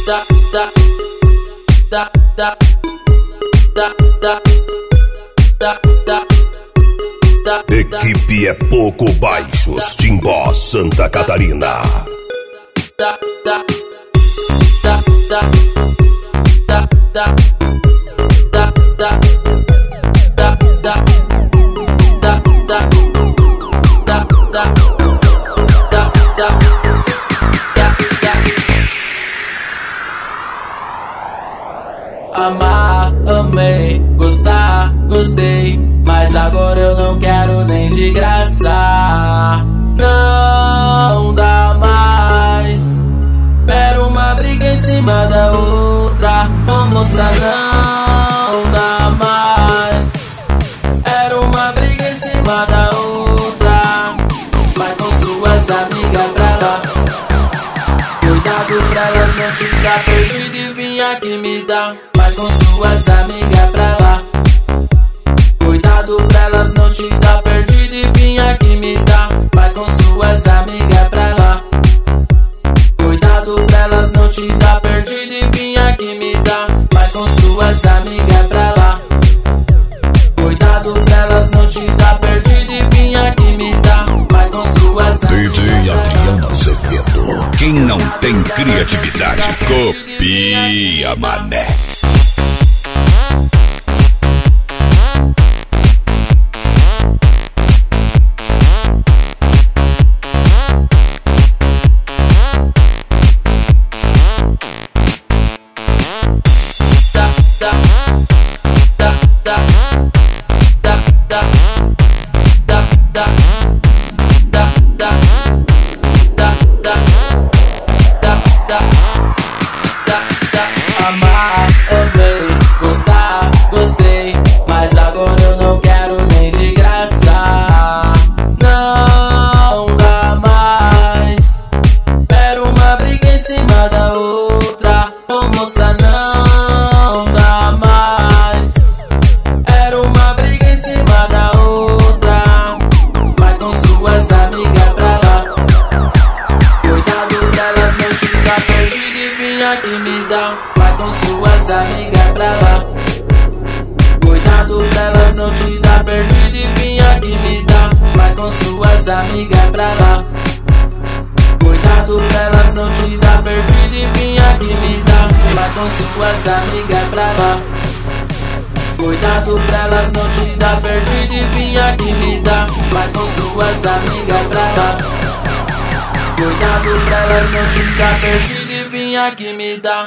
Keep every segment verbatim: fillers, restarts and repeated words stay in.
da da da da da da da da. Equipe é pouco baixos, Timbó, Santa Catarina. Da da da da da da da da da da da da da da. Amar, amei, gostar, gostei, mas agora eu não quero nem de graça. Não dá mais. Era uma briga em cima da outra. Ô moça, não dá mais. Era uma briga em cima da outra. Vai com suas amigas pra lá. Cuidado pra elas não ficar perdidas e vim aqui me dar. Vai com suas amigas pra lá. Cuidado pra elas não te dar perdido e vim aqui me dar. Vai com suas amigas pra lá. Cuidado pra elas não te dar perdido e vim aqui me dar. Vai com suas amigas pra lá. Cuidado pra elas não te dar perdido e vim aqui me dar. Vai com suas amigas. D J Adriano Azevedo. Quem não tem criatividade, copia, mané. Amar, amei, gostar, gostei, mas agora eu não quero nem de graça. Não dá mais. Era uma briga em cima da outra. Ô moça, não dá mais. Era uma briga em cima da outra. Vai com suas amigas pra lá. Cuidado delas não te dar perdido e vim aqui me dar. Vai com suas amigas pra lá. Cuidado pra elas não te dar perdido e vim aqui me dar. Vai com suas amigas pra lá. Cuidado pra elas não te dar perdido e vim aqui me dar. Vai com suas amigas pra lá. Cuidado pra elas não te dar perdido e vim aqui me dar. Vai com suas amigas pra lá. Cuidado pra elas não te dar perdido e vim aqui me dar.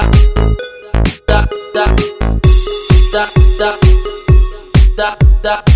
Da da da da da da.